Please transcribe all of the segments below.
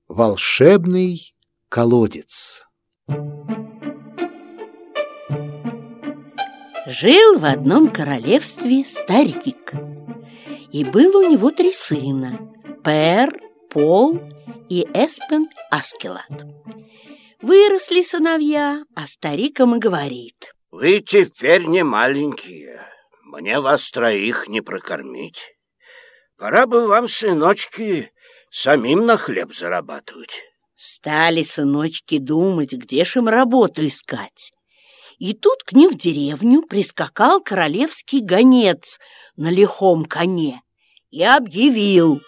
Волшебный колодец. Жил в одном королевстве старик, и был у него 3 сына – Пер, Пол и Эспен Аскелад. Выросли сыновья, а старик им и говорит: «Вы теперь не маленькие, мне вас 3 не прокормить. Пора бы вам, сыночки, самим на хлеб зарабатывать». Стали сыночки думать, где ж им работу искать. И тут к ним в деревню прискакал королевский гонец на лихом коне и объявил: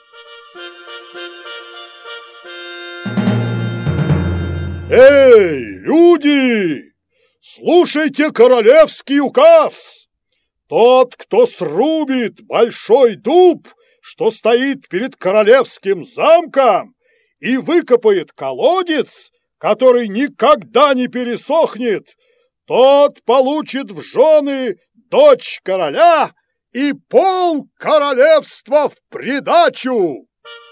«Эй, люди! Слушайте королевский указ! Тот, кто срубит большой дуб, что стоит перед королевским замком, и выкопает колодец, который никогда не пересохнет, тот получит в жены дочь короля и пол королевства в придачу!»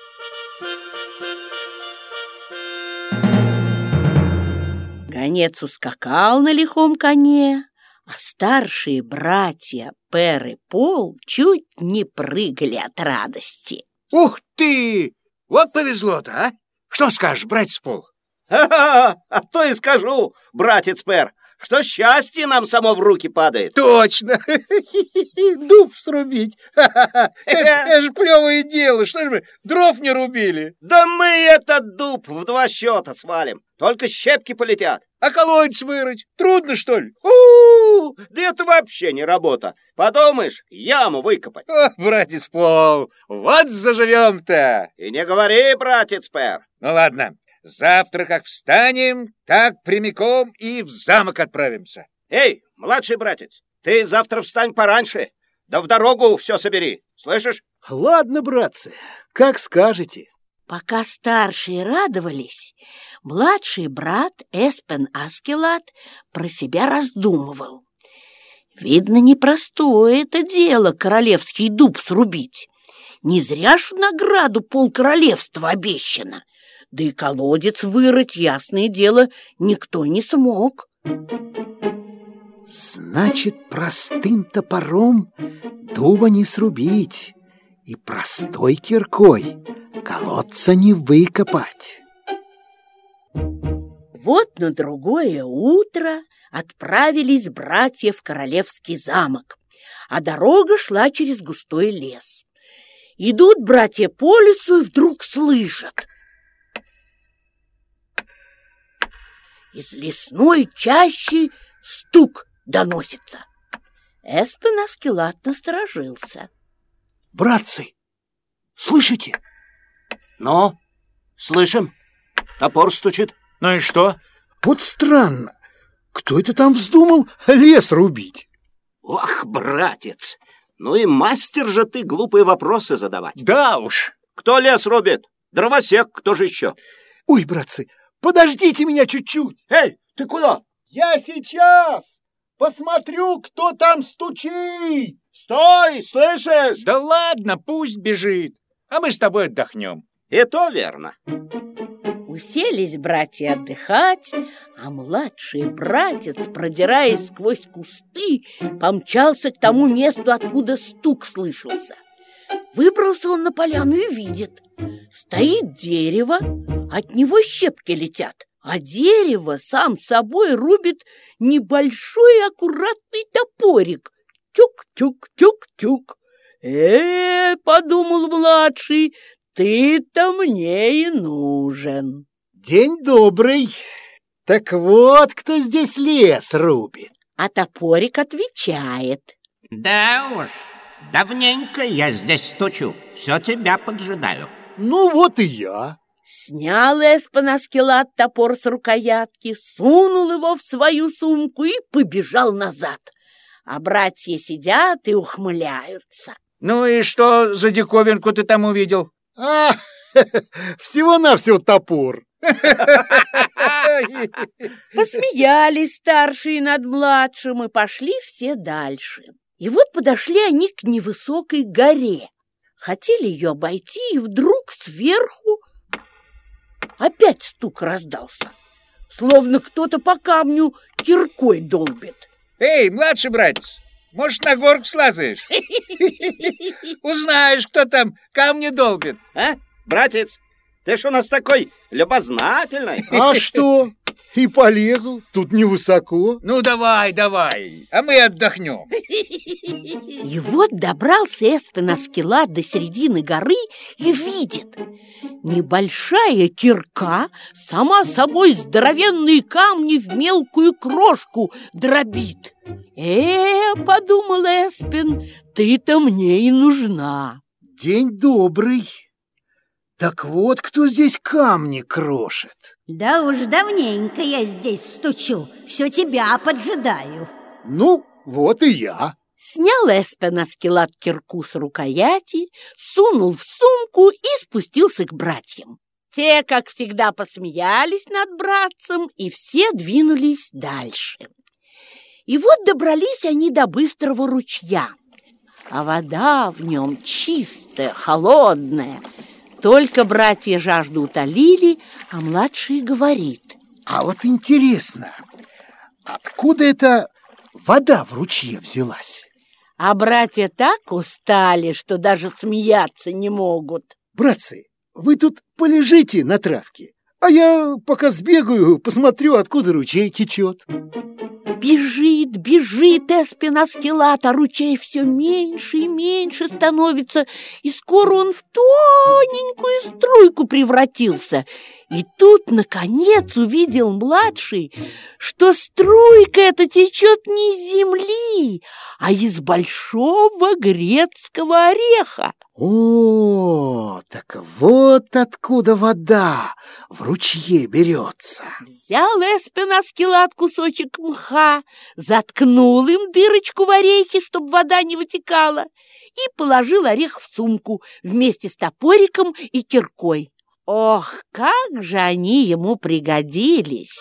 Гонец ускакал на лихом коне, а старшие братья Пер и Пол чуть не прыгали от радости. Ух ты! Вот повезло-то, а? Что скажешь, братец Пол? А то и скажу, братец Пер, что счастье нам само в руки падает. Точно! Дуб срубить! Это же плевое дело! Что ж мы, дров не рубили? Да мы этот дуб в 2 счета свалим, только щепки полетят. А колодец вырыть? Трудно, что ли? Да это вообще не работа. Подумаешь, яму выкопать. О, братец Пол, вот заживем-то! И не говори, братец Пер. Ну ладно, завтра как встанем, так прямиком и в замок отправимся. Эй, младший братец, ты завтра встань пораньше, да в дорогу все собери, слышишь? Ладно, братцы, как скажете. Пока старшие радовались, младший брат Эспен Аскелад про себя раздумывал. Видно, непростое это дело королевский дуб срубить. Не зря ж в награду полкоролевства обещано. Да и колодец вырыть, ясное дело, никто не смог. Значит, простым топором дуба не срубить, и простой киркой колодца не выкопать. Вот на другое утро отправились братья в королевский замок, а дорога шла через густой лес. Идут братья по лесу и вдруг слышат: из лесной чащи стук доносится. Эспен Аскелад насторожился. Братцы, слышите? Ну, слышим. Топор стучит. Ну и что? Вот странно. Кто это там вздумал лес рубить? Ох, братец, ну и мастер же ты глупые вопросы задавать. Да уж. Кто лес рубит? Дровосек, кто же еще? Ой, братцы, подождите меня чуть-чуть. Эй, ты куда? «Я сейчас посмотрю, кто там стучит!» Стой, слышишь? Да ладно, пусть бежит, а мы с тобой отдохнем. И то верно. Уселись братья отдыхать, а младший братец, продираясь сквозь кусты, помчался к тому месту, откуда стук слышался. Выбрался он на поляну и видит: стоит дерево, от него щепки летят, а дерево сам собой рубит небольшой аккуратный топорик. Тюк-тюк-тюк-тюк. Подумал младший, ты-то мне и нужен. День добрый. Так вот, кто здесь лес рубит. А топорик отвечает: Да уж, давненько я здесь стучу, все тебя поджидаю. Ну вот и я. Снял Эспен Аскелад топор с рукоятки, сунул его в свою сумку и побежал назад. А братья сидят и ухмыляются. Ну и что за диковинку ты там увидел? Всего-навсего топор. Посмеялись старшие над младшим и пошли все дальше. И вот подошли они к невысокой горе. Хотели ее обойти, и вдруг сверху опять стук раздался, словно кто-то по камню киркой долбит. Эй, младший братец, может, на горку слазаешь? Узнаешь, кто там камни долбит. А, братец, ты ж у нас такой любознательный. А что? И полезу, тут невысоко. Ну, давай, а мы отдохнем. И вот добрался Эспен Аскелат до середины горы и видит: небольшая кирка сама собой здоровенные камни в мелкую крошку дробит. Подумал Эспен, ты-то мне и нужна. День добрый. Так вот, кто здесь камни крошит. Да уж давненько я здесь стучу, все тебя поджидаю. Ну, вот и я. Снял Эспен Аскелат кирку с рукояти, сунул в сумку и спустился к братьям. Те, как всегда, посмеялись над братцем, и все двинулись дальше. И вот добрались они до быстрого ручья, а вода в нем чистая, холодная. Только братья жажду утолили, а младший говорит: а вот интересно, откуда эта вода в ручье взялась? А братья так устали, что даже смеяться не могут. Братцы, вы тут полежите на травке, а я пока сбегаю, посмотрю, откуда ручей течет. Бежит Эспен Аскелат, а ручей все меньше и меньше становится, и скоро он в тоненькую струйку превратился. И тут, наконец, увидел младший, что струйка эта течет не из земли, а из большого грецкого ореха. О, так вот откуда вода в ручье берется. Взял Эспен Аскелат кусочек мха, заткнул им дырочку в орехе, чтобы вода не вытекала, и положил орех в сумку вместе с топориком и киркой. Ох, как же они ему пригодились!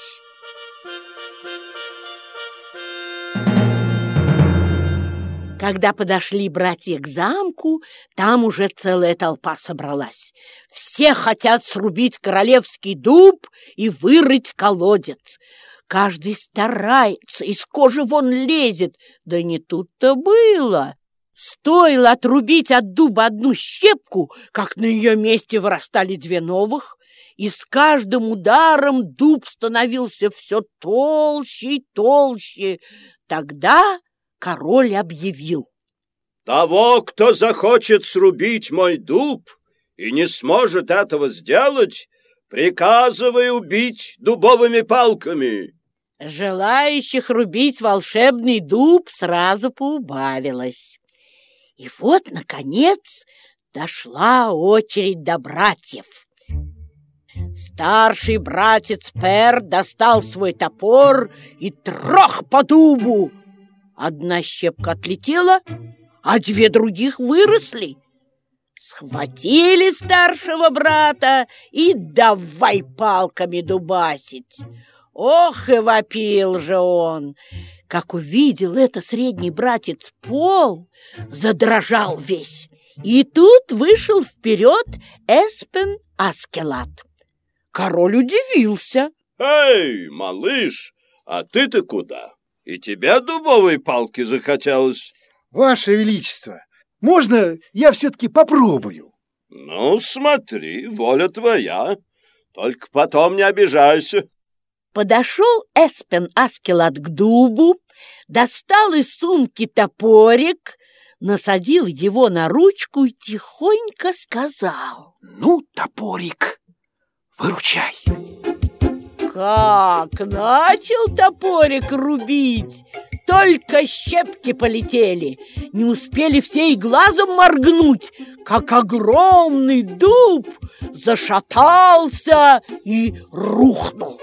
Когда подошли братья к замку, там уже целая толпа собралась. Все хотят срубить королевский дуб и вырыть колодец. Каждый старается, из кожи вон лезет. Да не тут-то было. Стоило отрубить от дуба одну щепку, как на ее месте вырастали две новых, и с каждым ударом дуб становился все толще и толще. Тогда король объявил: того, кто захочет срубить мой дуб и не сможет этого сделать, приказывай убить дубовыми палками. Желающих рубить волшебный дуб сразу поубавилось. И вот, наконец, дошла очередь до братьев. Старший братец Пер достал свой топор и трох по дубу. Одна щепка отлетела, а две других выросли. Схватили старшего брата и давай палками дубасить. Ох, и вопил же он! Как увидел это средний братец Пол, задрожал весь. И тут вышел вперед Эспен Аскелат. Король удивился. Эй, малыш, а ты-то куда? И тебе дубовой палки захотелось? Ваше Величество, можно я все-таки попробую? Ну, смотри, воля твоя. Только потом не обижайся. Подошел Эспен Аскелат к дубу, достал из сумки топорик, насадил его на ручку и тихонько сказал: ну, топорик, выручай. Как начал топорик рубить, только щепки полетели. Не успели все и глазом моргнуть, как огромный дуб зашатался и рухнул.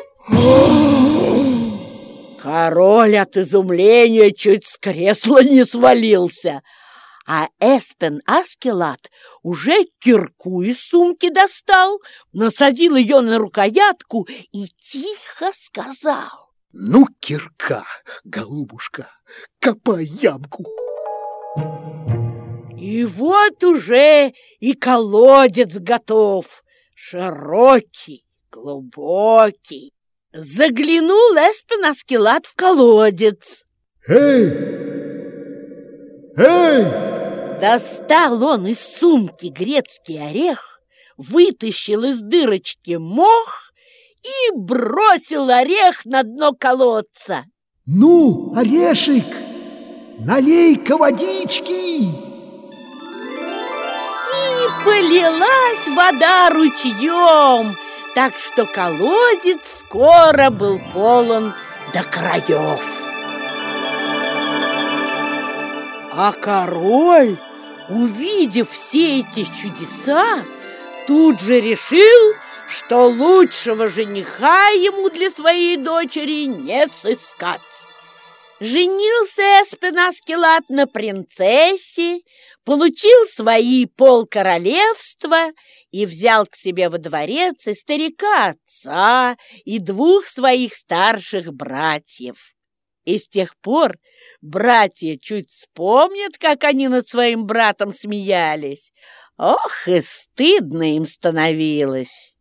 Король от изумления чуть с кресла не свалился, а Эспен Аскелат уже кирку из сумки достал, насадил ее на рукоятку и тихо сказал: ну, кирка, голубушка, копай ямку. И вот уже и колодец готов, широкий, глубокий. Заглянул Эспен Аскелад в колодец. Эй! Эй! Достал он из сумки грецкий орех, вытащил из дырочки мох и бросил орех на дно колодца. Ну, орешек, налей-ка водички. И полилась вода ручьем, так что колодец скоро был полон до краев. А король, увидев все эти чудеса, тут же решил, что лучшего жениха ему для своей дочери не сыскать. Женился Эспен Аскелад на принцессе, получил свои полкоролевства и взял к себе во дворец и старика отца, и двух своих старших братьев. И с тех пор братья чуть вспомнят, как они над своим братом смеялись. Ох, и стыдно им становилось.